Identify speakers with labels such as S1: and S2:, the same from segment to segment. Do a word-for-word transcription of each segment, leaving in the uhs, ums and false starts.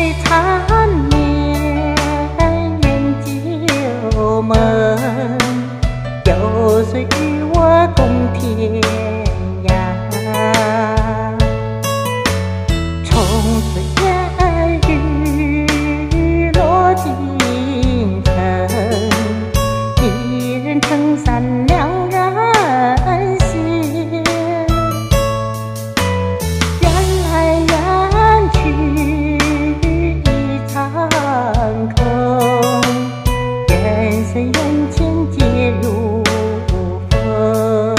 S1: 缠绵，远旧梦，有谁与我共天涯？从此烟雨落尽城，一人撑伞两人行。缘来缘去一场空，缘深缘浅皆如风。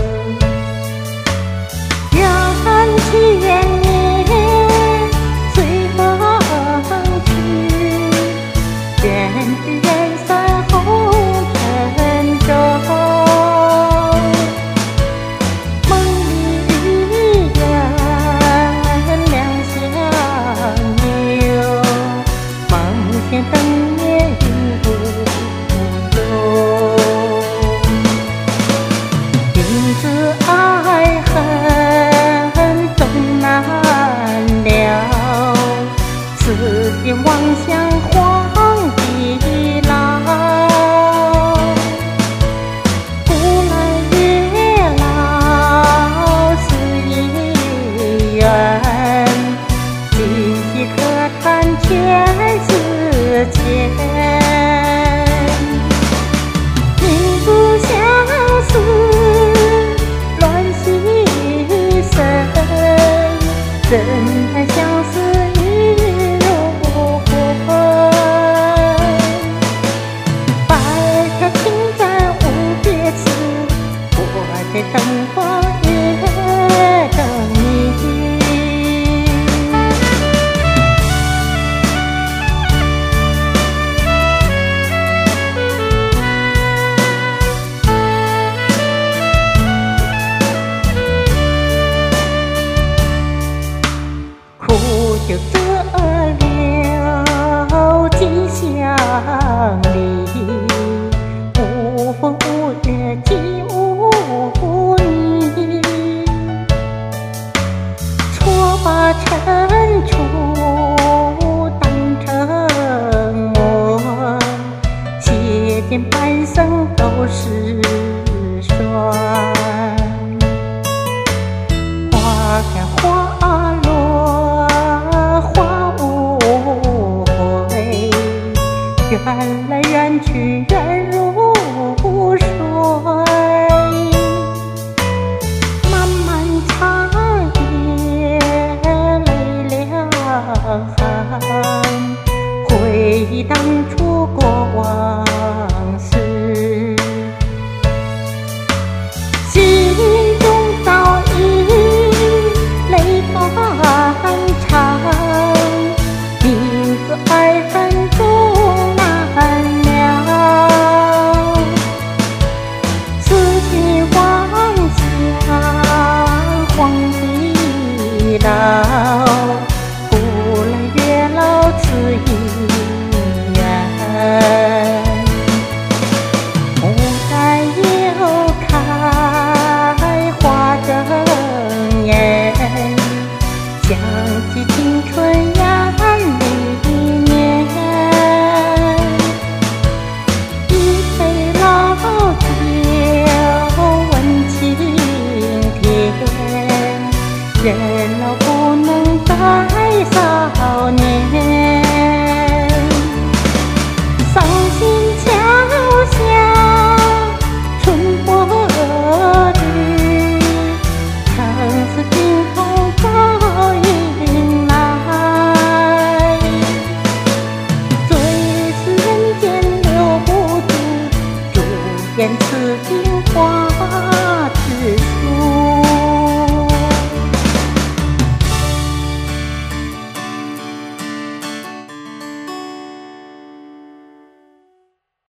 S1: 缘起缘灭随风去，缘聚缘散红尘中。梦里人两相留，梦前灯灭影无踪。明知爱恨终难了，此心妄想荒地老。不来月老是一缘，今夕可叹前世间。命不相思乱心神，怎奈相思意如魂。白条青簪无别词，我在灯火也等你。苦就这了几相离，无风无月既无你。错把尘处当成梦，且见半生都是霜。花开花落花无悔，缘来缘去缘如水。漫漫长夜泪两行，回忆当初过往事。心中早已泪泛长，明知爱恨终难了，此心妄想荒地老。不来月老此一缘，牡丹又开花争艳，想起青春